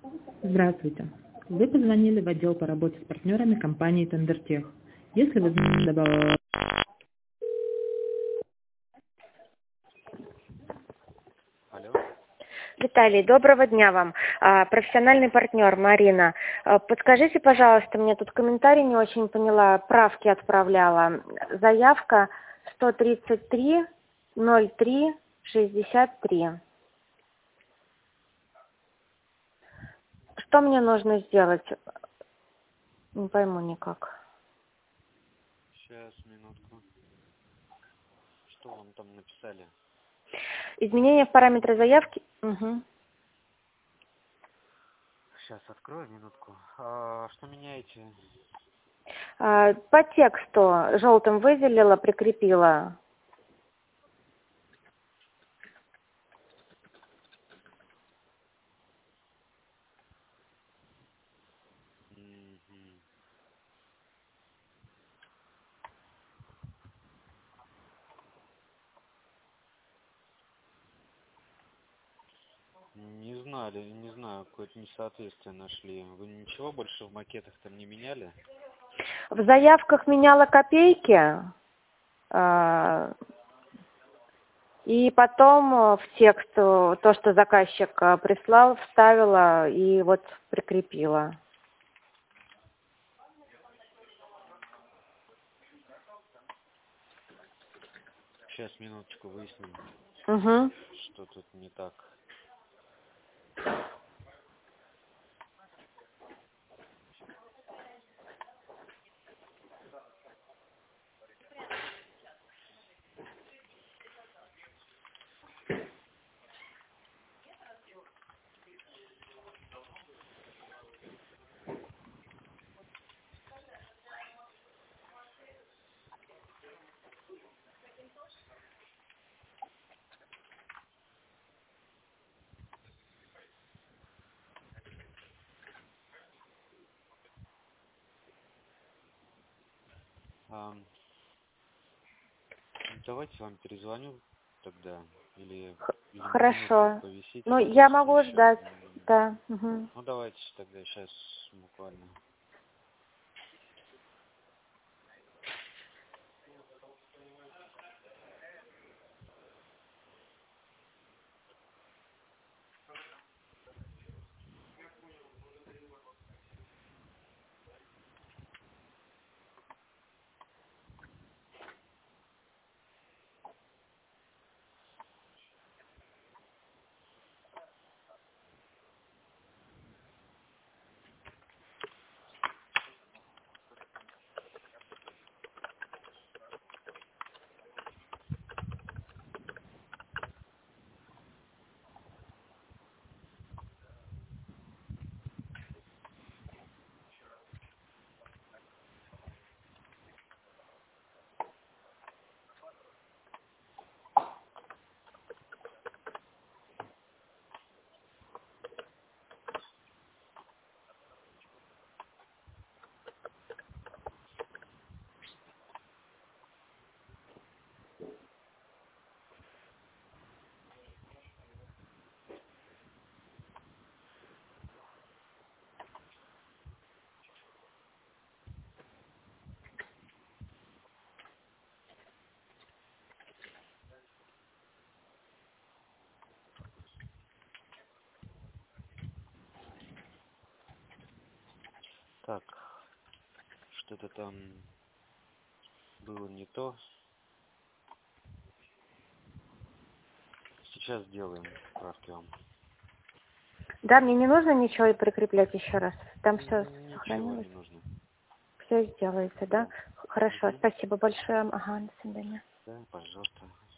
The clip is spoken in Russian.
Здравствуйте. Вы позвонили в отдел по работе с партнерами компании Тендертех. Если вы добавили... Алло. Виталий, доброго дня вам. Профессиональный партнер Марина. Подскажите, пожалуйста, мне тут комментарий не очень поняла, правки отправляла. Заявка 133-03-63. Что мне нужно сделать? Не пойму никак. Сейчас, минутку. Что вам там написали? Изменения в параметры заявки. Угу. Сейчас открою, минутку. Что меняете? По тексту желтым выделила, прикрепила. Мгм. Не знаю, какое-то несоответствие нашли. Вы ничего больше в макетах там не меняли? В заявках меняла копейки. И потом в текст то, что заказчик прислал, вставила и вот прикрепила. Сейчас, минуточку, выясним, Угу. что тут не так. Давайте вам перезвоню тогда. Или минутку Хорошо. повисите. Ну, я Просто могу еще. ждать. Да. Угу. Ну, давайте тогда сейчас буквально. Так, что-то там было не то. Сейчас сделаем правки вам. Да, мне не нужно ничего и прикреплять еще раз. Там все Ничего сохранилось. не нужно. Все сделается, да? Да. Хорошо, Мгм. спасибо большое. Ага, до свидания. Да, пожалуйста.